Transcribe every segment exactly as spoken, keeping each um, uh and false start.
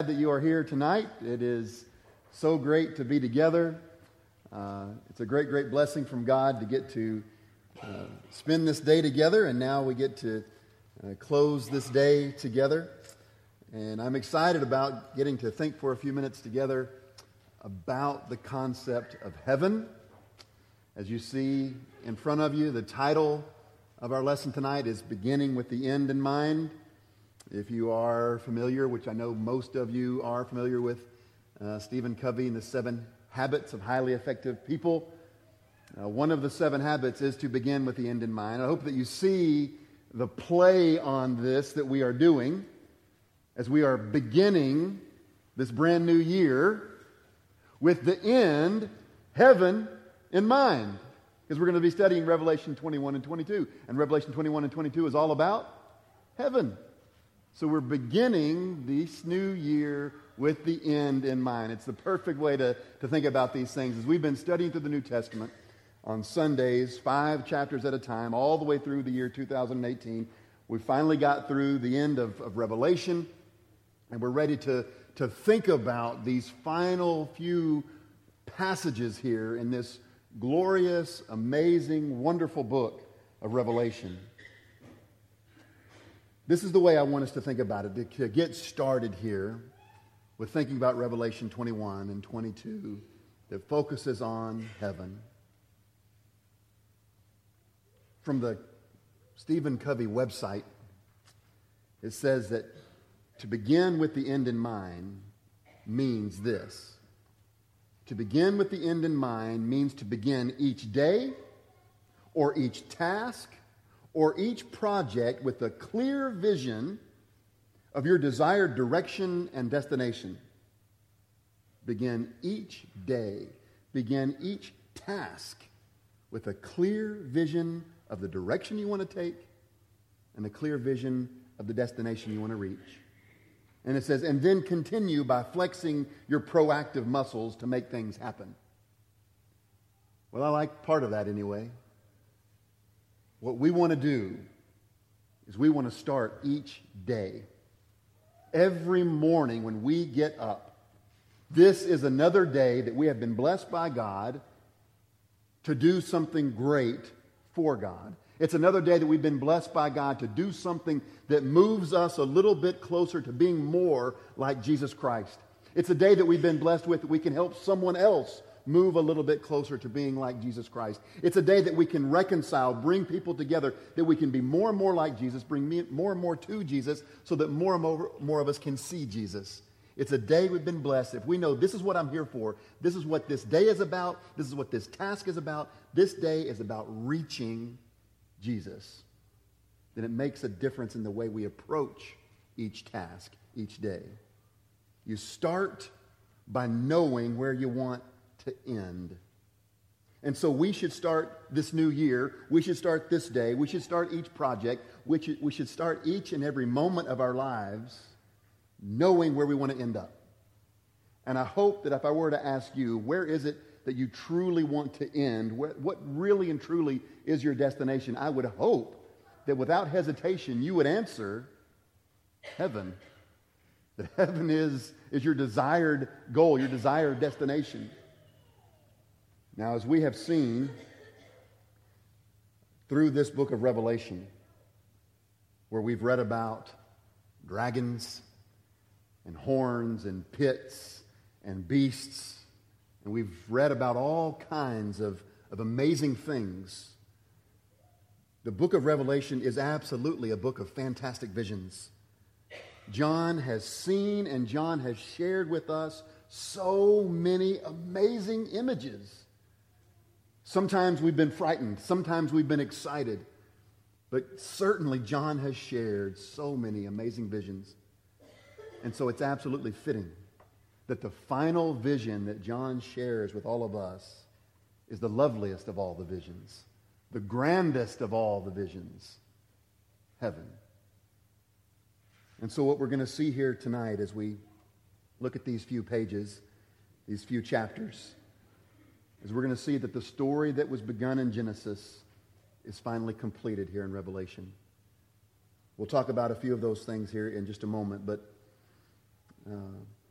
glad that you are here tonight. It is so great to be together. Uh, it's a great, great blessing from God to get to uh, spend this day together, and now we get to uh, close this day together. And I'm excited about getting to think for a few minutes together about the concept of heaven. As you see in front of you, the title of our lesson tonight is Beginning with the End in Mind. If you are familiar, which I know most of you are familiar with, uh, Stephen Covey and the Seven Habits of Highly Effective People, uh, one of the seven habits is to begin with the end in mind. I hope that you see the play on this that we are doing as we are beginning this brand new year with the end, heaven, in mind. Because we're going to be studying Revelation twenty-one and twenty-two. And Revelation twenty-one and twenty-two is all about heaven. So we're beginning this new year with the end in mind. It's the perfect way to, to think about these things. As we've been studying through the New Testament on Sundays, five chapters at a time, all the way through the year two thousand eighteen, we finally got through the end of, of Revelation, and we're ready to, to think about these final few passages here in this glorious, amazing, wonderful book of Revelation. This is the way I want us to think about it, to get started here with thinking about Revelation twenty-one and twenty-two that focuses on heaven. From the Stephen Covey website, it says that to begin with the end in mind means this. To begin with the end in mind means to begin each day or each task or each project with a clear vision of your desired direction and destination. Begin each day, begin each task with a clear vision of the direction you want to take and a clear vision of the destination you want to reach. And it says, and then continue by flexing your proactive muscles to make things happen. Well, I like part of that anyway. What we want to do is we want to start each day. Every morning when we get up, this is another day that we have been blessed by God to do something great for God. It's another day that we've been blessed by God to do something that moves us a little bit closer to being more like Jesus Christ. It's a day that we've been blessed with that we can help someone else move a little bit closer to being like Jesus Christ. It's a day that we can reconcile, bring people together, that we can be more and more like Jesus, bring me, more and more to Jesus, so that more and more, more of us can see Jesus. It's a day we've been blessed. If we know this is what I'm here for, this is what this day is about, this is what this task is about, this day is about reaching Jesus, then it makes a difference in the way we approach each task, each day. You start by knowing where you want to end. And so we should start this new year, we should start this day, we should start each project, we should, we should start each and every moment of our lives knowing where we want to end up. And I hope that if I were to ask you, where is it that you truly want to end, what, what really and truly is your destination, I would hope that without hesitation you would answer heaven. That heaven is, is your desired goal, your desired destination. Now, as we have seen through this book of Revelation, where we've read about dragons and horns and pits and beasts, and we've read about all kinds of, of amazing things, the book of Revelation is absolutely a book of fantastic visions. John has seen and John has shared with us so many amazing images. Sometimes we've been frightened. Sometimes we've been excited. But certainly John has shared so many amazing visions. And so it's absolutely fitting that the final vision that John shares with all of us is the loveliest of all the visions, the grandest of all the visions, heaven. And so what we're going to see here tonight as we look at these few pages, these few chapters, is we're going to see that the story that was begun in Genesis is finally completed here in Revelation. We'll talk about a few of those things here in just a moment, but uh,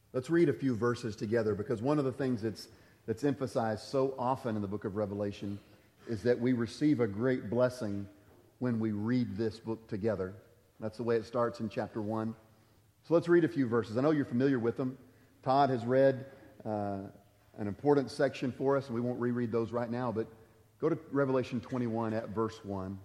Let's read a few verses together, because one of the things that's, that's emphasized so often in the book of Revelation is that we receive a great blessing when we read this book together. That's the way it starts in chapter one. So let's read a few verses. I know you're familiar with them. Todd has read uh, an important section for us, and we won't reread those right now, but go to Revelation twenty-one at verse one.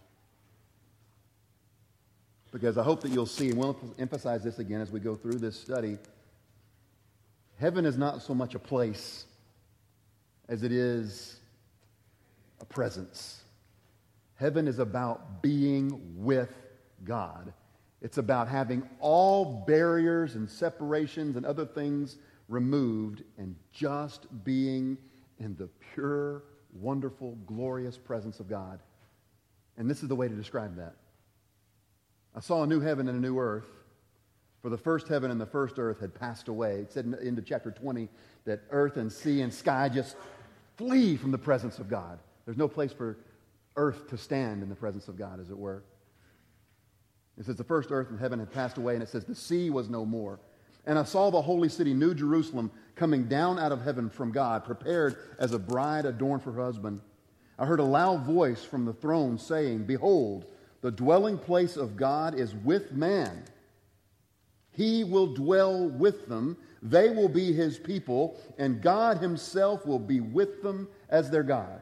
Because I hope that you'll see, and we'll emphasize this again as we go through this study, heaven is not so much a place as it is a presence. Heaven is about being with God. It's about having all barriers and separations and other things removed and just being in the pure, wonderful, glorious presence of God. And this is the way to describe that. I saw a new heaven and a new earth, for the first heaven and the first earth had passed away. It said in, into chapter twenty that earth and sea and sky just flee from the presence of God. There's no place for earth to stand in the presence of God, as it were. It says the first earth and heaven had passed away, and it says the sea was no more. And I saw the holy city, New Jerusalem, coming down out of heaven from God, prepared as a bride adorned for her husband. I heard a loud voice from the throne saying, "Behold, the dwelling place of God is with man. He will dwell with them. They will be his people, and God himself will be with them as their God."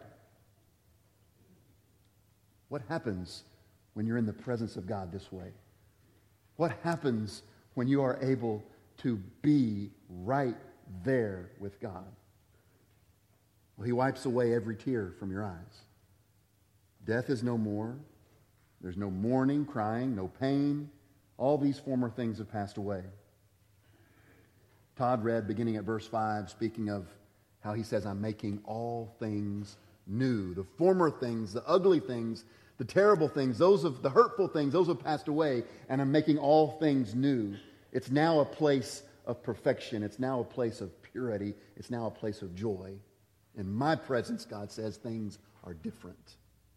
What happens when you're in the presence of God this way? What happens when you are able to be right there with God? Well, he wipes away every tear from your eyes. Death is no more. There's no mourning, crying, no pain. All these former things have passed away. Todd read, beginning at verse five, speaking of how he says, "I'm making all things new." The former things, the ugly things, the terrible things, those of the hurtful things, those have passed away, and I'm making all things new. It's now a place of perfection. It's now a place of purity. It's now a place of joy. In my presence, God says, things are different.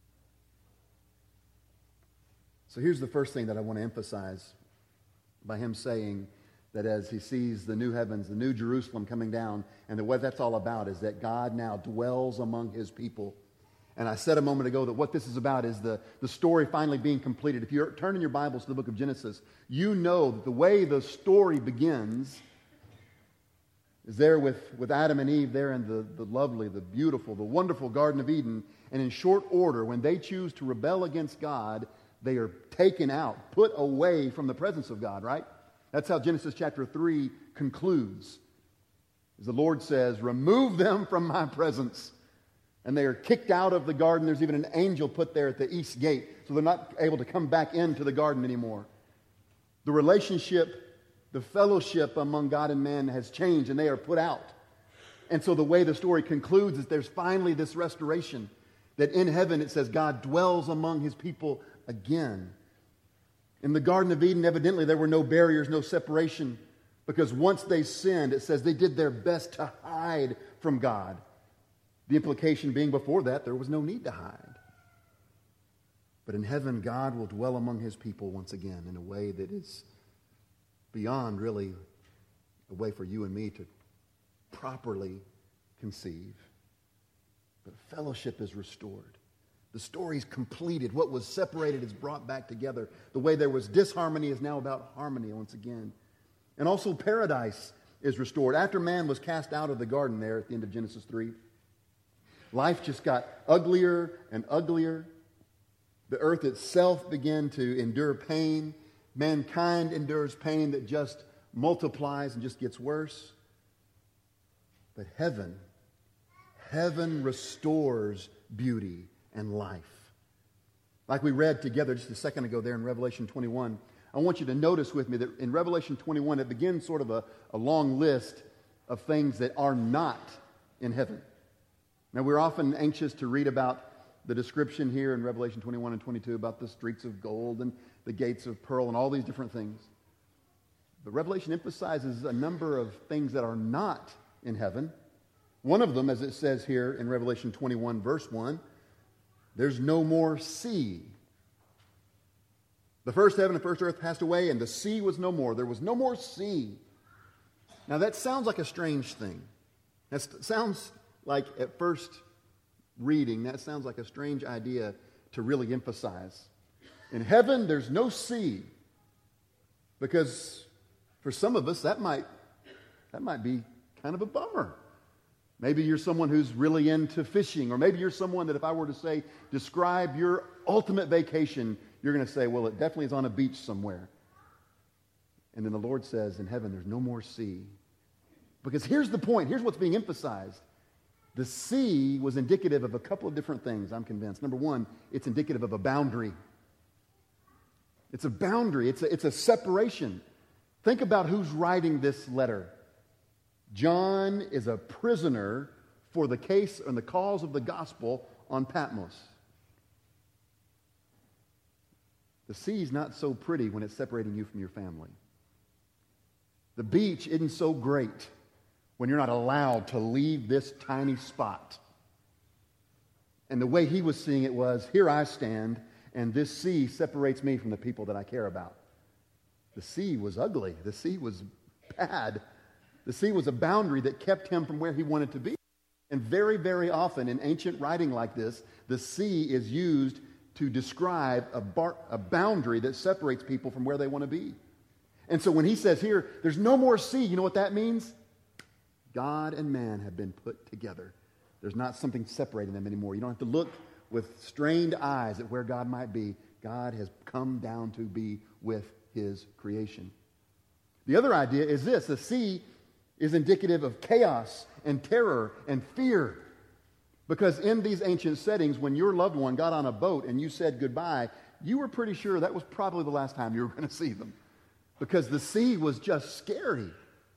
So here's the first thing that I want to emphasize by him saying that as he sees the new heavens, the new Jerusalem coming down, and that what that's all about is that God now dwells among his people. And I said a moment ago that what this is about is the, the story finally being completed. If you turn in your Bibles to the book of Genesis, you know that the way the story begins is there with, with Adam and Eve there in the, the lovely, the beautiful, the wonderful Garden of Eden. And in short order, when they choose to rebel against God, they are taken out, put away from the presence of God, right? That's how Genesis chapter three concludes. As the Lord says, "Remove them from my presence." And they are kicked out of the garden. There's even an angel put there at the east gate, so they're not able to come back into the garden anymore. The relationship, the fellowship among God and man has changed, and they are put out. And so the way the story concludes is there's finally this restoration, that in heaven it says God dwells among his people again. In the Garden of Eden, evidently there were no barriers, no separation, because once they sinned, it says they did their best to hide from God. The implication being before that, there was no need to hide. But in heaven, God will dwell among his people once again in a way that is beyond really a way for you and me to properly conceive. But fellowship is restored. The story is completed. What was separated is brought back together. The way there was disharmony is now about harmony once again. And also paradise is restored. After man was cast out of the garden there at the end of Genesis three, life just got uglier and uglier. The earth itself began to endure pain. Mankind endures pain that just multiplies and just gets worse. But heaven, heaven restores beauty and life. Like we read together just a second ago there in Revelation twenty-one, I want you to notice with me that in Revelation twenty-one, it begins sort of a, a long list of things that are not in heaven. Now, we're often anxious to read about the description here in Revelation twenty-one and twenty-two about the streets of gold and the gates of pearl and all these different things. But Revelation emphasizes a number of things that are not in heaven. One of them, as it says here in Revelation twenty-one, verse one, there's no more sea. The first heaven and first earth passed away, and the sea was no more. There was no more sea. Now that sounds like a strange thing. That sounds like, at first reading, that sounds like a strange idea to really emphasize. In heaven, there's no sea. Because for some of us, that might, that might be kind of a bummer. Maybe you're someone who's really into fishing, or maybe you're someone that if I were to say, describe your ultimate vacation, you're going to say, well, it definitely is on a beach somewhere. And then the Lord says, in heaven, there's no more sea. Because here's the point. Here's what's being emphasized. The sea was indicative of a couple of different things, I'm convinced. Number one, it's indicative of a boundary. It's a boundary. It's a, it's a separation. Think about who's writing this letter. John is a prisoner for the case and the cause of the gospel on Patmos. The sea's not so pretty when it's separating you from your family. The beach isn't so great when you're not allowed to leave this tiny spot. And the way he was seeing it was, here I stand, and this sea separates me from the people that I care about. The sea was ugly. The sea was bad. The sea was a boundary that kept him from where he wanted to be. And very, very often in ancient writing like this, the sea is used to describe a, bar- a boundary that separates people from where they want to be. And so when he says here, there's no more sea, you know what that means? God and man have been put together. There's not something separating them anymore. You don't have to look with strained eyes at where God might be. God has come down to be with his creation. The other idea is this. The sea is indicative of chaos and terror and fear. Because in these ancient settings, when your loved one got on a boat and you said goodbye, you were pretty sure that was probably the last time you were going to see them. Because the sea was just scary.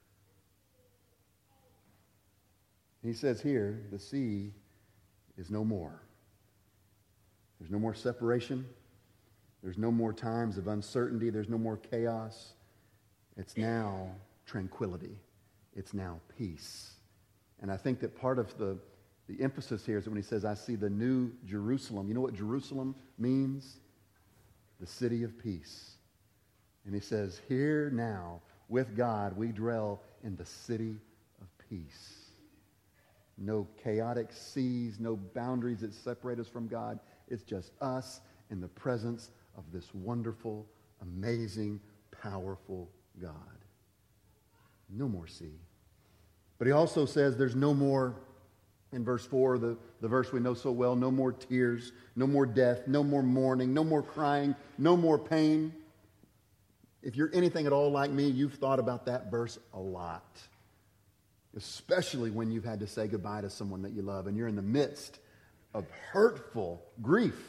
He says here, the sea is no more. There's no more separation. There's no more times of uncertainty. There's no more chaos. It's now tranquility. It's now peace. And I think that part of the, the emphasis here is that when he says, I see the new Jerusalem, you know what Jerusalem means? The city of peace. And he says, here now, with God, we dwell in the city of peace. No chaotic seas, no boundaries that separate us from God. It's just us in the presence of this wonderful, amazing, powerful God. No more sea. But he also says there's no more, in verse four, the, the verse we know so well, no more tears, no more death, no more mourning, no more crying, no more pain. If you're anything at all like me, you've thought about that verse a lot. Especially when you've had to say goodbye to someone that you love and you're in the midst of hurtful grief.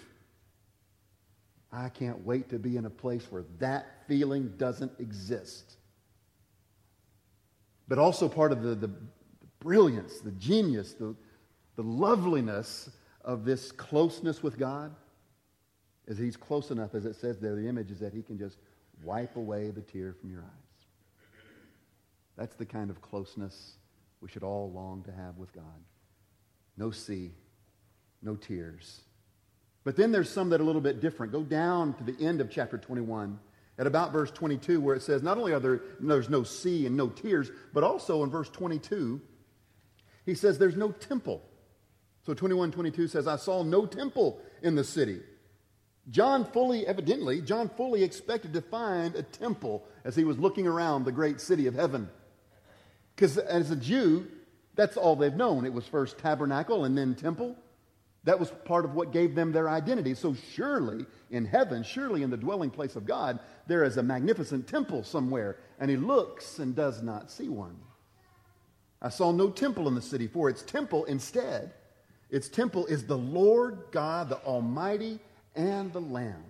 I can't wait to be in a place where that feeling doesn't exist. But also part of the, the, the brilliance, the genius, the, the loveliness of this closeness with God is he's close enough, as it says there, the image is that he can just wipe away the tear from your eyes. That's the kind of closeness we should all long to have with God. No sea, no tears. But then there's some that are a little bit different. Go down to the end of chapter twenty-one, at about verse twenty-two, where it says not only are there there's no sea and no tears, but also in verse twenty-two, he says there's no temple. So twenty-one twenty-two says, I saw no temple in the city. John fully, evidently, John fully expected to find a temple as he was looking around the great city of heaven. Because as a Jew, that's all they've known. It was first tabernacle and then temple. That was part of what gave them their identity. So surely in heaven, surely in the dwelling place of God, there is a magnificent temple somewhere. And he looks and does not see one. I saw no temple in the city, for its temple instead, its temple is the Lord God, the Almighty, and the Lamb.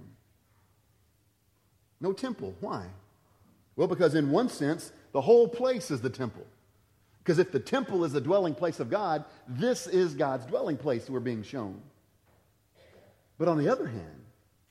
No temple. Why? Well, because in one sense, the whole place is the temple. Because if the temple is the dwelling place of God, this is God's dwelling place we're being shown. But on the other hand,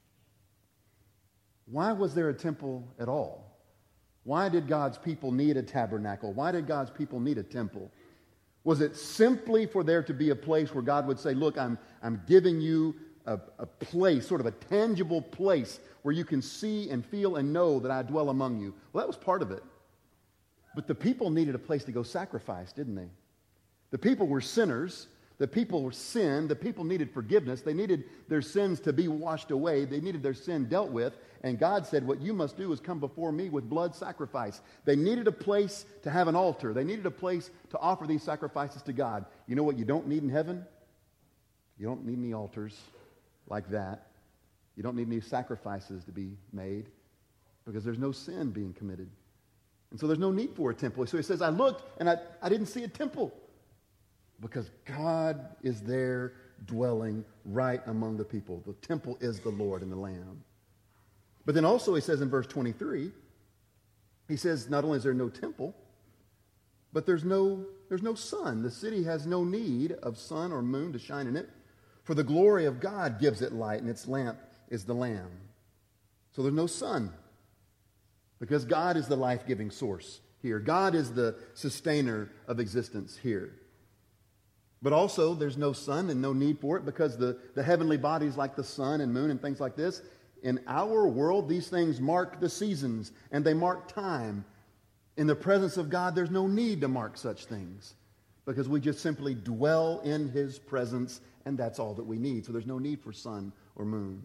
why was there a temple at all? Why did God's people need a tabernacle? Why did God's people need a temple? Was it simply for there to be a place where God would say, look, I'm, I'm giving you a, a place, sort of a tangible place where you can see and feel and know that I dwell among you? Well, that was part of it. But the people needed a place to go sacrifice, didn't they? The people were sinners. The people were sinned. The people needed forgiveness. They needed their sins to be washed away. They needed their sin dealt with. And God said, what you must do is come before me with blood sacrifice. They needed a place to have an altar. They needed a place to offer these sacrifices to God. You know what you don't need in heaven? You don't need any altars like that. You don't need any sacrifices to be made because there's no sin being committed. And so there's no need for a temple. So he says, I looked and I, I didn't see a temple because God is there dwelling right among the people. The temple is the Lord and the Lamb. But then also he says in verse twenty-three, he says not only is there no temple, but there's no, there's no sun. The city has no need of sun or moon to shine in it, for the glory of God gives it light, and its lamp is the Lamb. So there's no sun, because God is the life-giving source here. God is the sustainer of existence here. But also there's no sun and no need for it, because the, the heavenly bodies like the sun and moon and things like this, in our world, these things mark the seasons and they mark time. In the presence of God, there's no need to mark such things because we just simply dwell in His presence, and that's all that we need. So there's no need for sun or moon.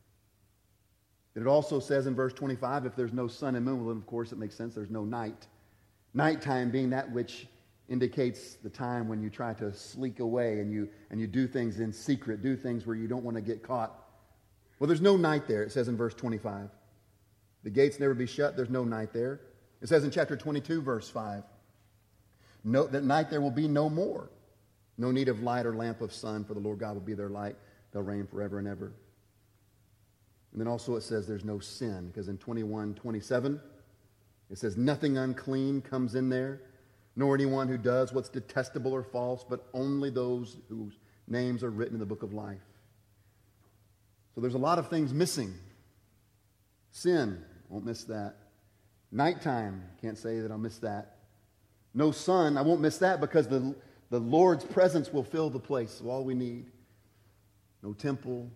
And it also says in verse twenty-five, if there's no sun and moon, well, then of course it makes sense, there's no night. Nighttime being that which indicates the time when you try to sneak away and you, and you do things in secret, do things where you don't want to get caught. Well, there's no night there, it says in verse twenty-five. The gates never be shut, there's no night there. It says in chapter twenty-two, verse five, no, that night there will be no more. No need of light or lamp of sun, for the Lord God will be their light. They'll reign forever and ever. And then also it says there's no sin, because in twenty-one twenty-seven, it says nothing unclean comes in there, nor anyone who does what's detestable or false, but only those whose names are written in the book of life. So there's a lot of things missing. Sin, won't miss that. Nighttime, can't say that I'll miss that. No sun, I won't miss that because the, the Lord's presence will fill the place of all we need. No temple,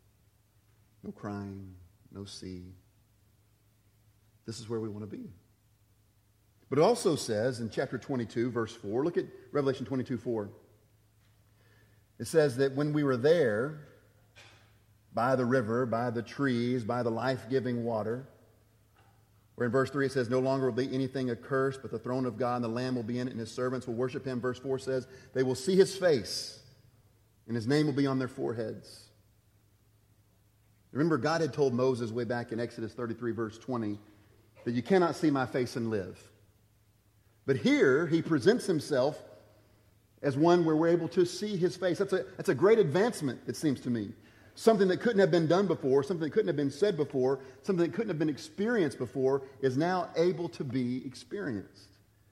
no crying, no sea. This is where we want to be. But it also says in chapter twenty-two, verse four, look at Revelation twenty-two four. It says that when we were there, by the river, by the trees, by the life-giving water, where in verse three it says, no longer will be anything accursed, but the throne of God and the Lamb will be in it, and His servants will worship Him. Verse four says, they will see His face, and His name will be on their foreheads. Remember, God had told Moses way back in Exodus thirty-three, verse twenty, that you cannot see my face and live. But here, He presents Himself as one where we're able to see His face. That's a, that's a great advancement, it seems to me. Something that couldn't have been done before, something that couldn't have been said before, something that couldn't have been experienced before is now able to be experienced.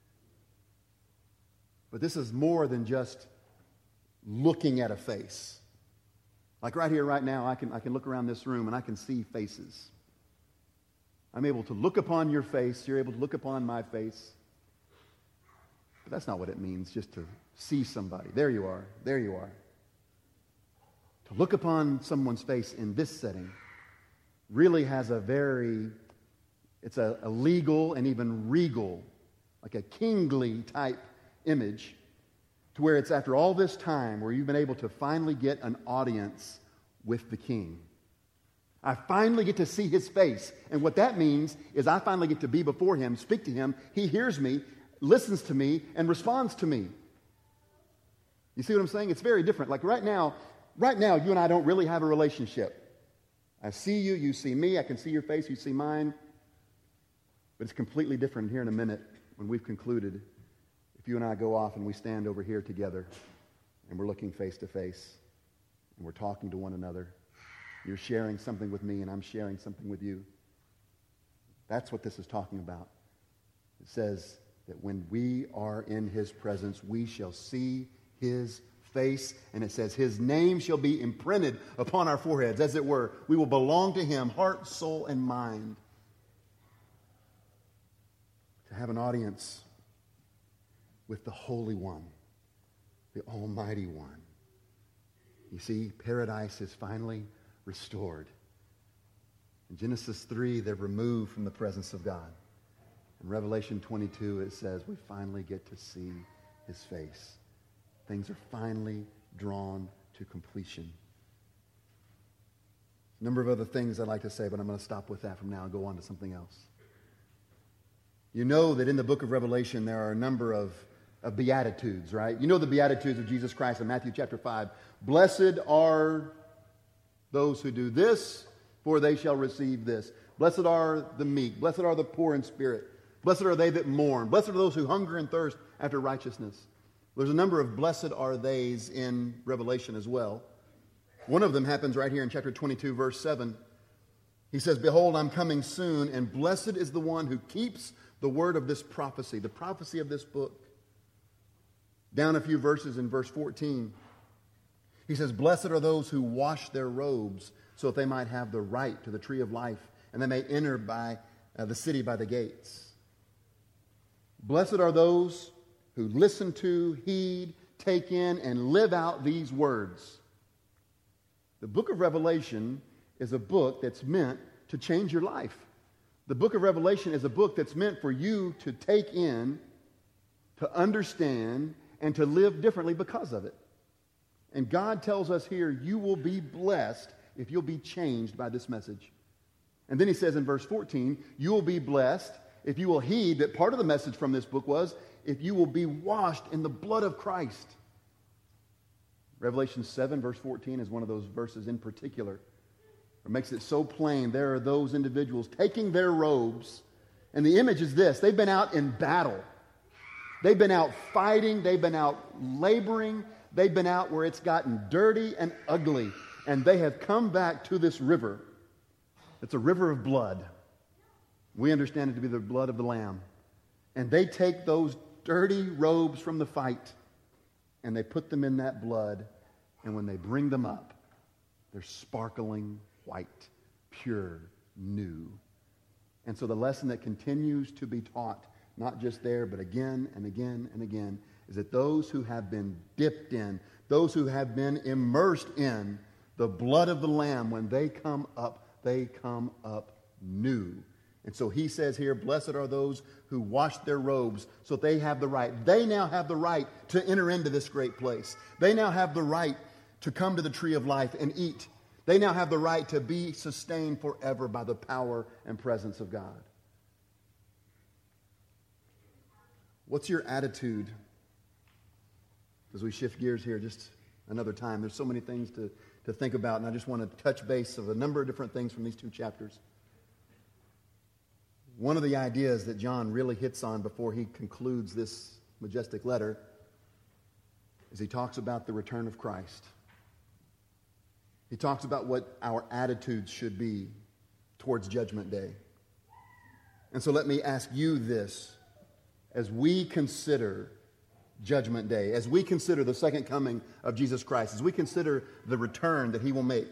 But this is more than just looking at a face. Like right here, right now, I can, I can look around this room and I can see faces. I'm able to look upon your face. You're able to look upon my face. But that's not what it means, just to see somebody. There you are. There you are. To look upon someone's face in this setting really has a very, it's a, a legal and even regal, like a kingly type image, to where it's after all this time where you've been able to finally get an audience with the King. I finally get to see His face. And what that means is I finally get to be before Him, speak to Him. He hears me, listens to me, and responds to me. You see what I'm saying? It's very different. Like right now, right now, you and I don't really have a relationship. I see you, you see me, I can see your face, you see mine. But it's completely different here in a minute when we've concluded. If you and I go off and we stand over here together and we're looking face to face and we're talking to one another. You're sharing something with me and I'm sharing something with you. That's what this is talking about. It says that when we are in His presence, we shall see His face, and it says His name shall be imprinted upon our foreheads, as it were. We will belong to Him, heart, soul, and mind. To have an audience with the Holy One, the Almighty One. You see, paradise is finally restored. In Genesis three, they're removed from the presence of God. In Revelation twenty-two, it says we finally get to see his face. Things are finally drawn to completion. A number of other things I'd like to say, but I'm going to stop with that from now and go on to something else. You know that in the book of Revelation there are a number of, of Beatitudes, right? You know the Beatitudes of Jesus Christ in Matthew chapter five. Blessed are those who do this, for they shall receive this. Blessed are the meek. Blessed are the poor in spirit. Blessed are they that mourn. Blessed are those who hunger and thirst after righteousness. There's a number of blessed are theys in Revelation as well. One of them happens right here in chapter twenty-two, verse seven. He says, behold, I'm coming soon, and blessed is the one who keeps the word of this prophecy, the prophecy of this book. Down a few verses in verse fourteen, he says, blessed are those who wash their robes so that they might have the right to the tree of life, and they may enter by uh, the city by the gates. Blessed are those who listen to, heed, take in, and live out these words. The book of Revelation is a book that's meant to change your life. The book of Revelation is a book that's meant for you to take in, to understand, and to live differently because of it. And God tells us here, you will be blessed if you'll be changed by this message. And then he says in verse fourteen, you will be blessed if you will heed that part of the message from this book was, if you will be washed in the blood of Christ. Revelation seven, verse fourteen is one of those verses in particular. It makes it so plain. There are those individuals taking their robes, and the image is this. They've been out in battle. They've been out fighting. They've been out laboring. They've been out where it's gotten dirty and ugly, and they have come back to this river. It's a river of blood. We understand it to be the blood of the Lamb. And they take those dirty robes from the fight, and they put them in that blood, and when they bring them up, they're sparkling white, pure, new. And so the lesson that continues to be taught, not just there, but again and again and again, is that those who have been dipped in, those who have been immersed in the blood of the Lamb, when they come up, they come up new. And so he says here, blessed are those who wash their robes so that they have the right. They now have the right to enter into this great place. They now have the right to come to the tree of life and eat. They now have the right to be sustained forever by the power and presence of God. What's your attitude? As we shift gears here just another time, there's so many things to, to think about, and I just want to touch base of a number of different things from these two chapters. One of the ideas that John really hits on before he concludes this majestic letter is he talks about the return of Christ. He talks about what our attitudes should be towards Judgment Day. And so let me ask you this. As we consider Judgment Day, as we consider the second coming of Jesus Christ, as we consider the return that he will make,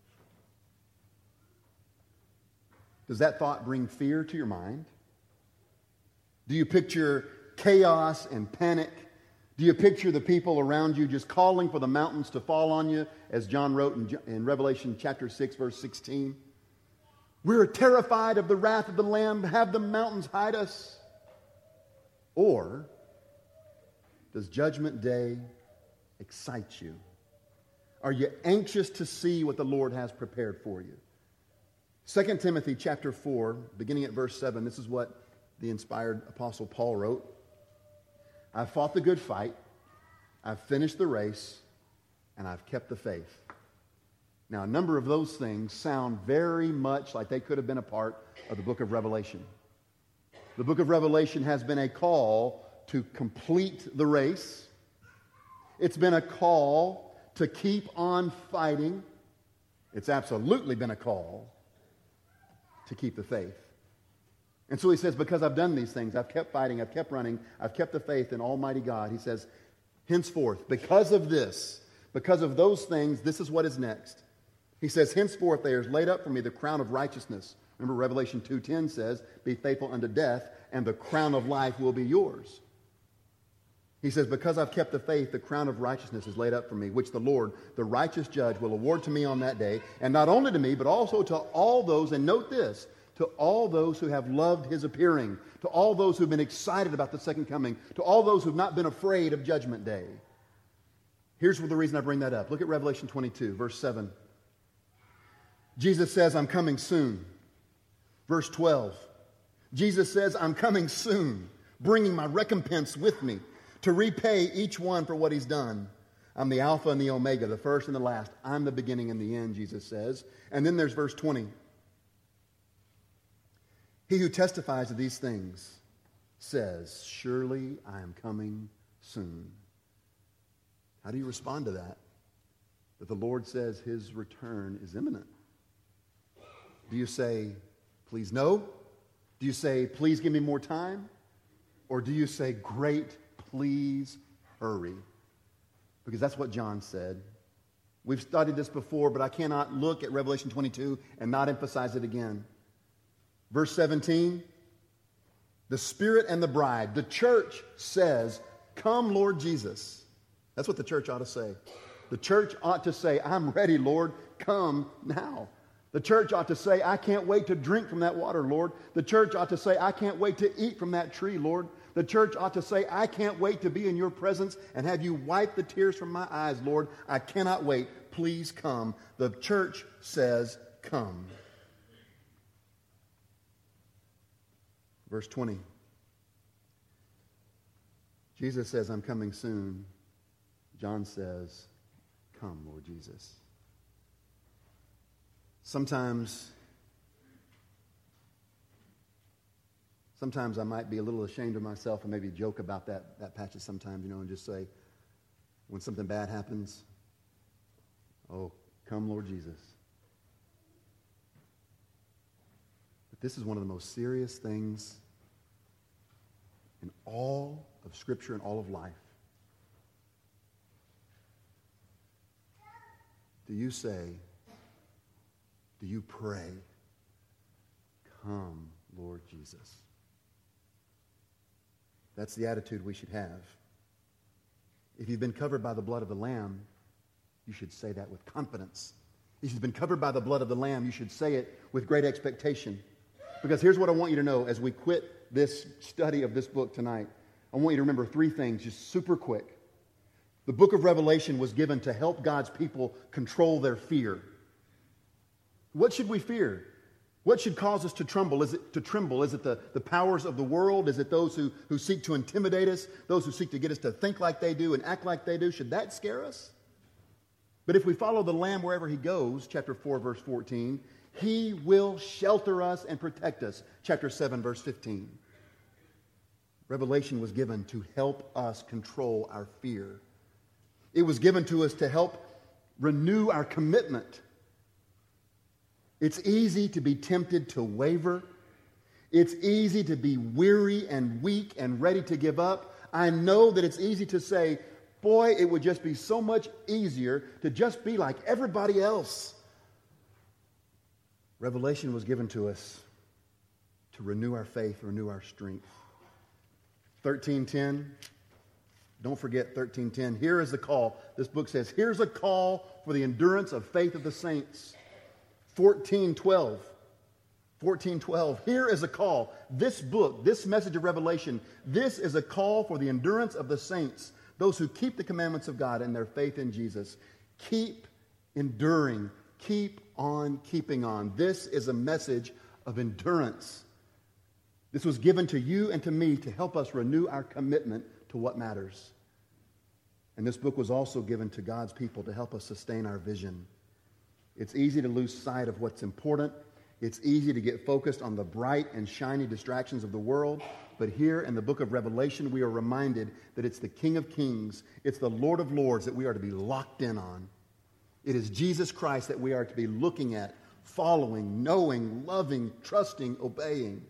does that thought bring fear to your mind? Do you picture chaos and panic? Do you picture the people around you just calling for the mountains to fall on you, as John wrote in, in Revelation chapter six, verse sixteen? We're terrified of the wrath of the Lamb. Have the mountains hide us? Or does Judgment Day excite you? Are you anxious to see what the Lord has prepared for you? Second Timothy chapter four, beginning at verse seven, this is what the inspired Apostle Paul wrote. I've fought the good fight, I've finished the race, and I've kept the faith. Now, a number of those things sound very much like they could have been a part of the book of Revelation. The book of Revelation has been a call to complete the race. It's been a call to keep on fighting. It's absolutely been a call to keep the faith. And so he says, because I've done these things, I've kept fighting, I've kept running, I've kept the faith in Almighty God. He says, henceforth, because of this, because of those things, this is what is next. He says, henceforth there is laid up for me the crown of righteousness. Remember Revelation two ten says, be faithful unto death, and the crown of life will be yours. He says, because I've kept the faith, the crown of righteousness is laid up for me, which the Lord, the righteous judge, will award to me on that day, and not only to me, but also to all those, and note this, to all those who have loved his appearing, to all those who have been excited about the second coming, to all those who have not been afraid of Judgment Day. Here's the reason I bring that up. Look at Revelation twenty-two, verse seven. Jesus says, I'm coming soon. Verse twelve. Jesus says, I'm coming soon, bringing my recompense with me to repay each one for what he's done. I'm the Alpha and the Omega, the first and the last. I'm the beginning and the end, Jesus says. And then there's verse twenty. He who testifies to these things says, surely I am coming soon. How do you respond to that? That the Lord says his return is imminent. Do you say, please no? Do you say, please give me more time? Or do you say, great, please hurry? Because that's what John said. We've studied this before, but I cannot look at Revelation twenty-two and not emphasize it again. Verse seventeen, the Spirit and the bride, the church says, come, Lord Jesus. That's what the church ought to say. The church ought to say, I'm ready, Lord, come now. The church ought to say, I can't wait to drink from that water, Lord. The church ought to say, I can't wait to eat from that tree, Lord. The church ought to say, I can't wait to be in your presence and have you wipe the tears from my eyes, Lord. I cannot wait. Please come. The church says, come. Verse twenty. Jesus says, I'm coming soon. John says, come, Lord Jesus. Sometimes, sometimes I might be a little ashamed of myself and maybe joke about that, that passage sometimes, you know, and just say, when something bad happens, oh, come, Lord Jesus. But this is one of the most serious things in all of Scripture and all of life. Do you say, do you pray, come, Lord Jesus? That's the attitude we should have. If you've been covered by the blood of the Lamb, you should say that with confidence. If you've been covered by the blood of the Lamb, you should say it with great expectation. Because here's what I want you to know as we quit this study of this book tonight. I want you to remember three things, just super quick. The book of Revelation was given to help God's people control their fear. What should we fear? What should cause us to tremble? Is it to tremble? Is it the, the powers of the world? Is it those who, who seek to intimidate us? Those who seek to get us to think like they do and act like they do? Should that scare us? But if we follow the Lamb wherever he goes, chapter four, verse fourteen, he will shelter us and protect us, chapter seven, verse fifteen. Revelation was given to help us control our fear. It was given to us to help renew our commitment. It's easy to be tempted to waver. It's easy to be weary and weak and ready to give up. I know that it's easy to say, boy, it would just be so much easier to just be like everybody else. Revelation was given to us to renew our faith, renew our strength. thirteen ten, don't forget thirteen ten. Here is the call. This book says, here's a call for the endurance of faith of the saints. fourteen twelve. fourteen twelve. Here is a call. This book, this message of Revelation, this is a call for the endurance of the saints, those who keep the commandments of God and their faith in Jesus. Keep enduring. Keep on keeping on. This is a message of endurance. This was given to you and to me to help us renew our commitment to what matters. And this book was also given to God's people to help us sustain our vision. It's easy to lose sight of what's important. It's easy to get focused on the bright and shiny distractions of the world. But here in the book of Revelation, we are reminded that it's the King of Kings, it's the Lord of Lords that we are to be locked in on. It is Jesus Christ that we are to be looking at, following, knowing, loving, trusting, obeying.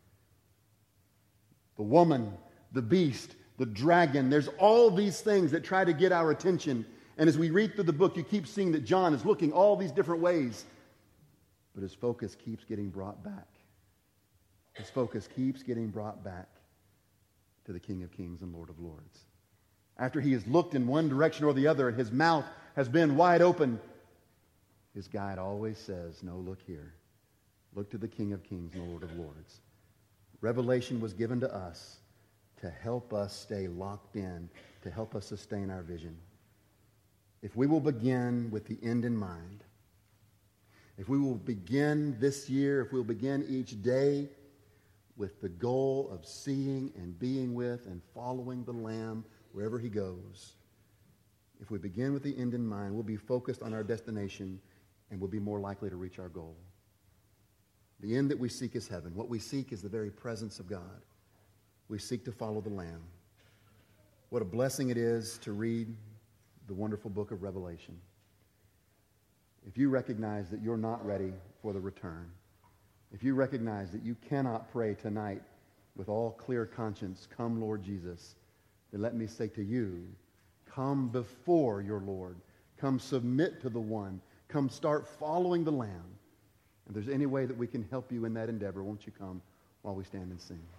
The woman, the beast, the dragon, there's all these things that try to get our attention. And as we read through the book, you keep seeing that John is looking all these different ways. But his focus keeps getting brought back. His focus keeps getting brought back to the King of Kings and Lord of Lords. After he has looked in one direction or the other and his mouth has been wide open, his guide always says, no, look here. Look to the King of Kings and the Lord of Lords. Revelation was given to us to help us stay locked in, to help us sustain our vision. If we will begin with the end in mind, if we will begin this year, if we'll begin each day with the goal of seeing and being with and following the Lamb wherever he goes, if we begin with the end in mind, we'll be focused on our destination and we'll be more likely to reach our goal. The end that we seek is heaven. What we seek is the very presence of God. We seek to follow the Lamb. What a blessing it is to read the wonderful book of Revelation. If you recognize that you're not ready for the return, if you recognize that you cannot pray tonight with all clear conscience, "Come, Lord Jesus," then let me say to you, come before your Lord. Come submit to the one. Come start following the Lamb. If there's any way that we can help you in that endeavor, won't you come while we stand and sing?